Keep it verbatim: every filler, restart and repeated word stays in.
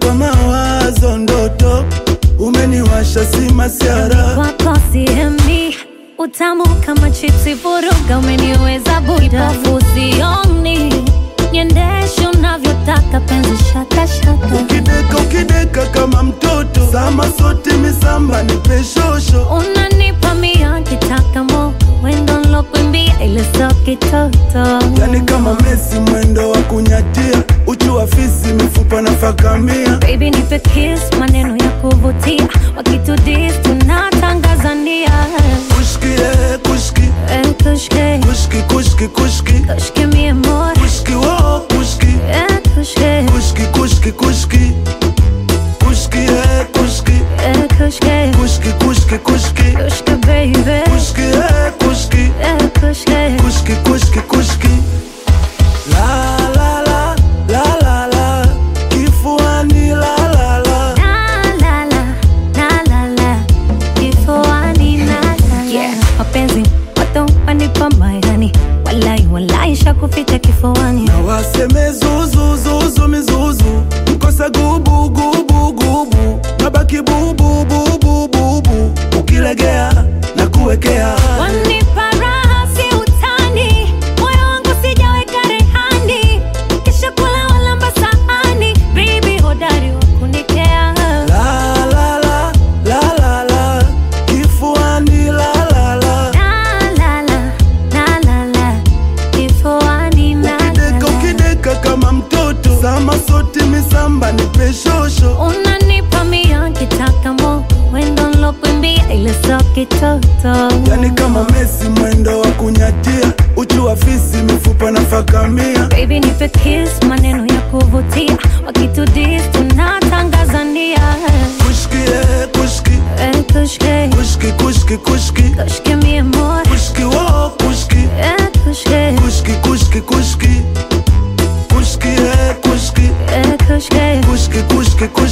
kwa mawazo ndoto, umeniwasha si masiara. Wako sihemi, utamu kama chipsi vuruga, umeniweza buda. Fusioni, niendeshe unavyotaka penzi shaka shaka. Ukideka ukideka kama mtoto, sama sote misamba nipe shosho. Unanipa mia kitaka mo, wendo nlokuimbia ile so kitoto. Yani kama Messi mwendo wa kunyatia, uchu wa fisi mifupa na fakamia. Baby nipe kiss, maneno ya kuvutia, wakitudis tunatangazania. Kushki eh kushki Eh kushke, kushki kushki kushki kushke mi amor. Kushki wo kushki Eh kushke, kushki kushki kushki Kushki eh kushki eh kushke, Kushki kushki kushki kushke baby. Kushki eh kushki Eh kushke, Kushki kushki kushki. La la la la la la kifuani la la la. la la la la la la kifuani la la la. Yeah, mapenzi watu wanipa mairani, walai walai shakuficha kifuani. Na waseme zuzu zuzu mizuzu, mkosa gubu gubu gubu, nabaki bubu bubu bubu, ukilegea na kuwekea. Wanipa raha si utani, moyo wangu sijaweka rehani, kisha kula wala mbasahani, baby hodari wa kunikea. La la la la la la kifuani la la la. La la la la la la kifuani la la Ukideka la. ukideka kama mtoto, sama sote misamba nipe shosho. Unanipa mia kitaka mo, wendo nlokuimbia ile so kitoto. Yani kama Messi mwendo wa kunyatia, uchu wa fisi mifupa na fakamia. Baby nipe kiss, maneno ya kuvutia, wakitudis tunatangazania. Kushki eh kushki Eh kushke, kushki kushki kushki kushke mi amor. Kushki wo kushki Eh kushke, Kushki kushki kushki Kushki eh kushki eh kushke, Kushki kushki kushki